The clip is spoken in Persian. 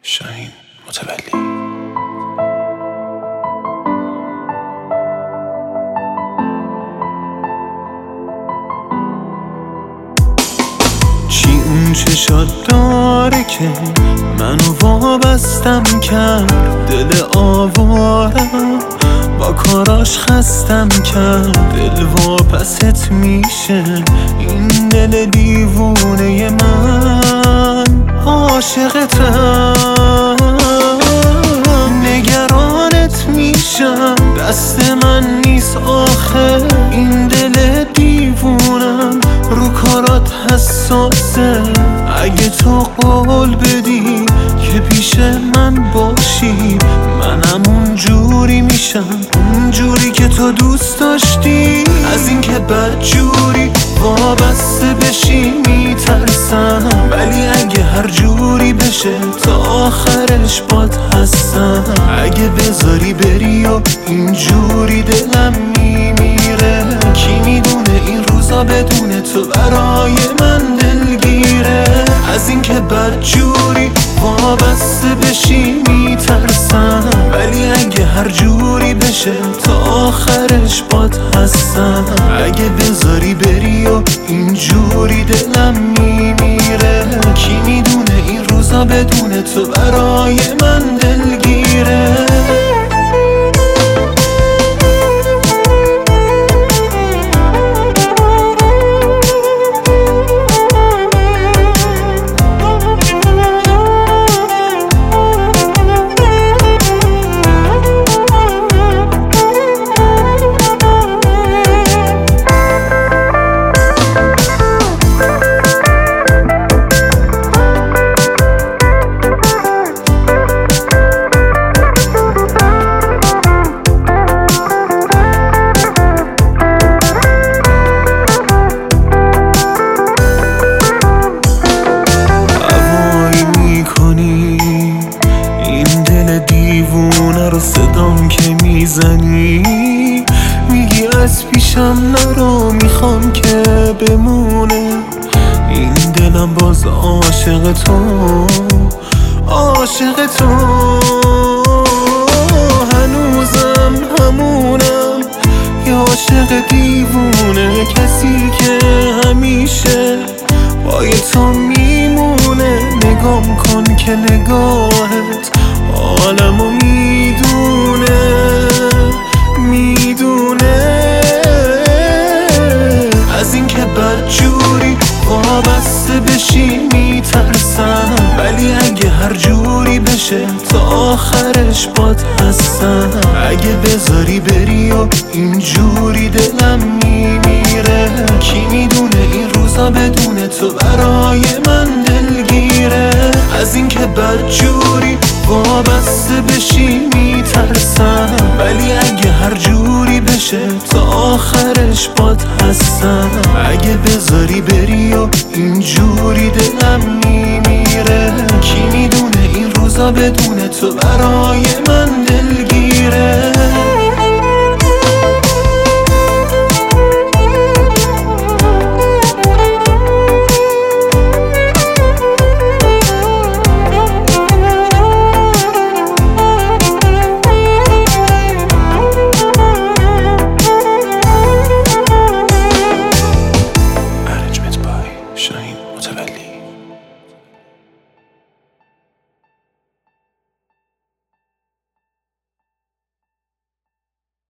شاهین متولی. چی اون چشات داره که منو وابستم کرد؟ دل آوارم با کاراش خستم کرد. دل واپست میشه این دل دیوونه من. عاشقتم نگرانت میشم، دست من نیست آخه این دل دیوونم رو کارات حساسه. اگه تو قول بدی که پیش من باشی، منم اون جوری میشم، اون جوری که تو دوست داشتی. از این که بد جوری وابسته بشی میترسم، ولی اگه هر جوری بشه تا آخرش باد هستم. اگه بذاری بری و این جوری دلم میمیره، کی میدونه این روزا بدون تو برای من دلگیره. از این که بد جوری وابسته بشی میترسم، ولی اگه هر جوری بشه تا آخرش باد هستم. اگه بذاری بری و این جوری دلم میمیره، کی میدونه این روزا بدون تو برای من دلگیره. دیوونه رو صدام که میزنی، میگی از پیشم نرو، میخوام که بمونه این دلم. باز عاشق تو، عاشق تو هنوزم همونم، یه عاشق دیوونه، کسی که همیشه پای تو میمونه. نگام کن که نگاهت عالمو میدونه، میدونه. از این که بد جوری وابسته بشی میترسم، ولی اگه هر جوری بشه تا آخرش باد هستم. اگه بذاری بری و این جوری دلم میمیره، کی میدونه این روزا بدون تو برای من دلگیره. از این که بد جوری وابسته بشی میترسم، ولی اگه هر جوری بشه تا آخرش باد هستم. اگه بذاری بری و این جوری دلم میمیره، کی میدونه این روزا بدون تو برای من دلگیره.